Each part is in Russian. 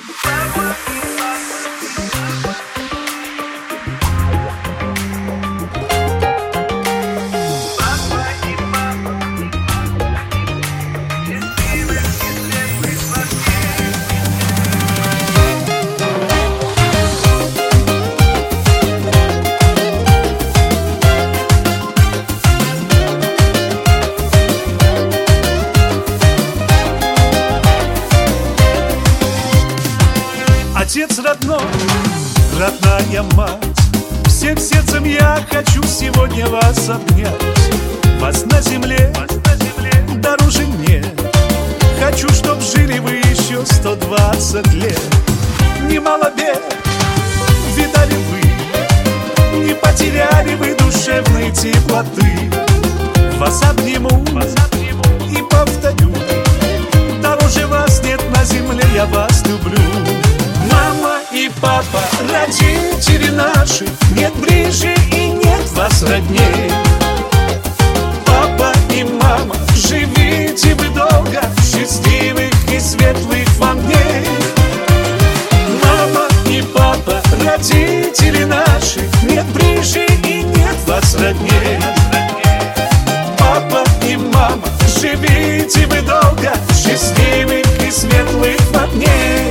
Отец родной, родная мать, всем сердцем я хочу сегодня вас обнять. Вас на земле дороже мне. Хочу, чтоб жили вы еще 120 лет. Немало бед видали вы, не потеряли вы душевной теплоты. Вас обниму и повторю: дороже вас нет на земле, я вас люблю. Мама и папа, родители наши, нет ближе и нет вас родней. Папа и мама, живите вы долго, счастливых и светлых вам дней. Мама и папа, родители наши, нет ближе и нет вас родней. Папа и мама, живите вы долго, счастливых и светлых вам дней.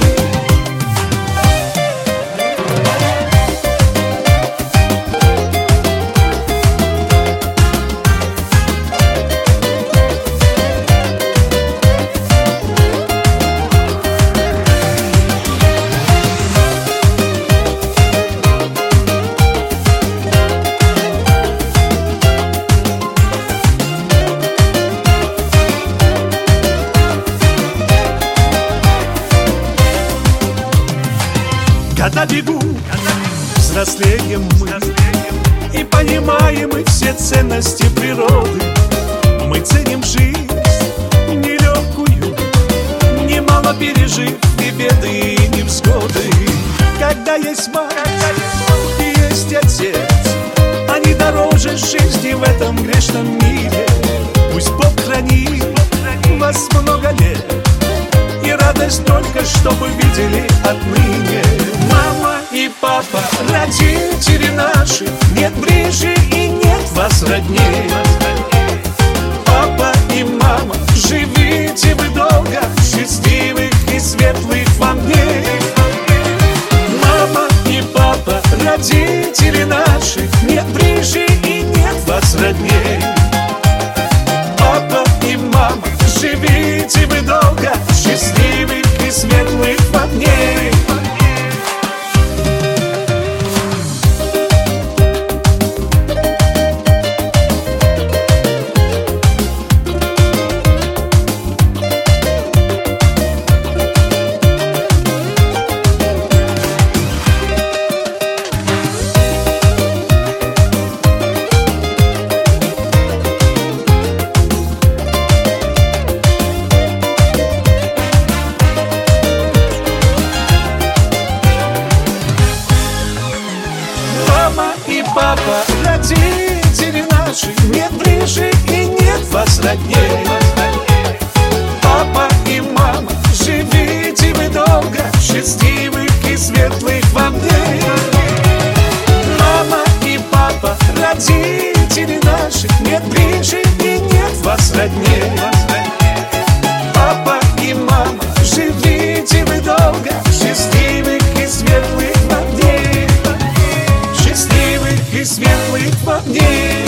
Года бегут, взрослеем мы, и понимаем мы все ценности природы. Мы ценим жизнь нелегкую, немало пережив и беды, и невзгоды. Когда есть мать и есть отец, они дороже жизни в этом грешном мире. Пусть Бог хранит вас много лет, и радость только, чтобы видели отныне. Мама и папа, родители наши, нет ближе и нет вас родней. Папа и мама, живите вы долго, счастливых и светлых вам дней. Мама и папа, родители наши, нет ближе и нет вас родней. Папа и мама, живите вы долго, счастливых и светлых вам дней. Мама и папа, родители наши, нет ближе и нет вас родней. Папа и мама, живите вы долго, счастливых и светлых вам дней. Мама и папа, родители наши, нет ближе и нет вас родней. Папа и мама, живите вы долго, счастливых и светлых вам дней. Счастливых и светлых вам дней.